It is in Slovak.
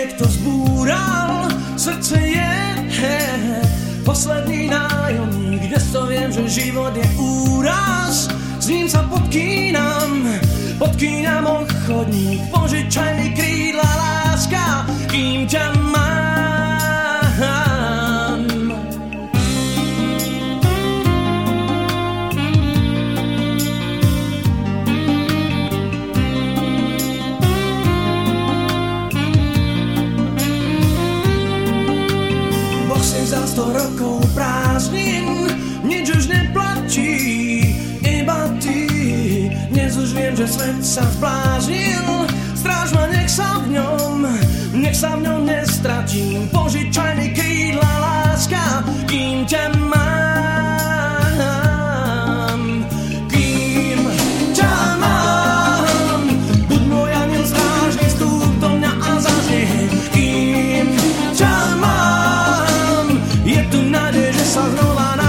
niekto zbúral, srdce je posledný nájomník, dnes to viem, že život je úraz, s ním sa podkýnam o chodník, požičaj mi krídla láska, kým ťa mám. Boh si za 100 rokov prázdnin, nič už neplatí, iba ty. Dnes už viem, že svet sa zbláznil, stráž ma, nech sa v ňom nestratím. Požičaj mi krídla láska, kým ťa mám. Kým ťa mám, buď môj aniel strážny, vstúp do mňa a zažij. Kým ťa mám, je tu nádej, že sa znova